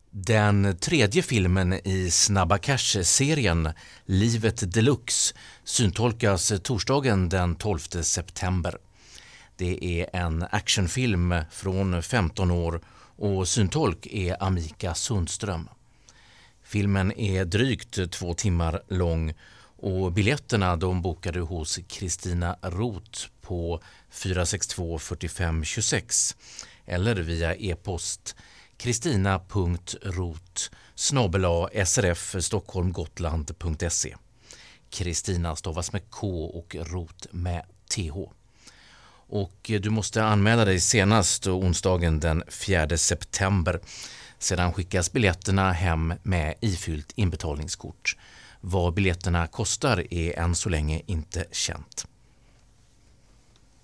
Den tredje filmen i Snabba Cash-serien Livet Deluxe syntolkas torsdagen den 12 september. Det är en actionfilm från 15 år och syntolk är Amika Sundström. Filmen är drygt 2 timmar lång och biljetterna de bokade hos Kristina Roth på 462 45 26 eller via e-post kristina.roth@srfstockholmgotland.se. Kristina stavas med K och Roth med TH. Och du måste anmäla dig senast onsdagen den 4 september. Sedan skickas biljetterna hem med ifyllt inbetalningskort. Vad biljetterna kostar är än så länge inte känt.